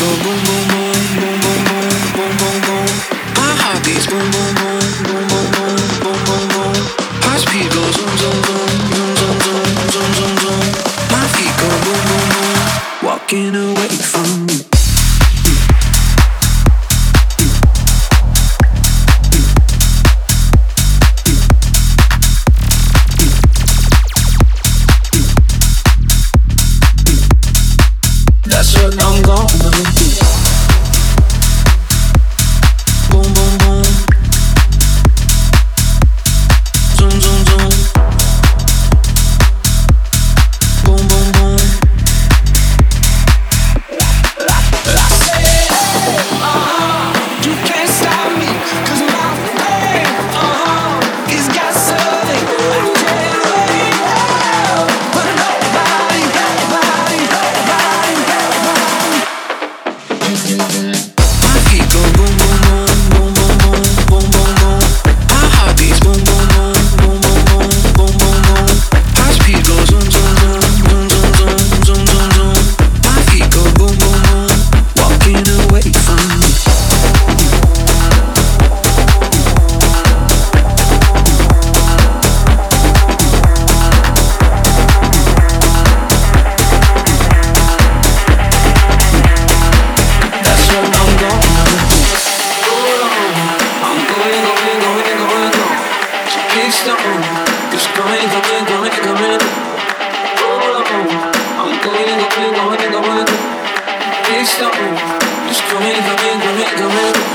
go boom boom boom boom boom boom boom boom boom. My heart beats boom boom boom boom boom boom boom boom boom. My speed goes zoom zoom zoom zoom zoom zoom zoom zoom zoom. My feet go boom boom boom, walking away from you. That's what I'm gonna do. Boom, boom, boom. Zoom, zoom, zoom. Boom, boom, boom. I say, you can't stop me, 'cause my brain, it's got something I can't wait out. But nobody. My feet go boom boom boom boom boom boom boom boom boom. My heart beats boom boom boom boom boom boom boom boom boom. My speed goes zoom zoom zoom zoom zoom zoom zoom zoom. My feet go boom boom boom, walking away from me. That's what I'm gonna do. I'm going. So please don't. Just going. I'm going. Please don't. Just going.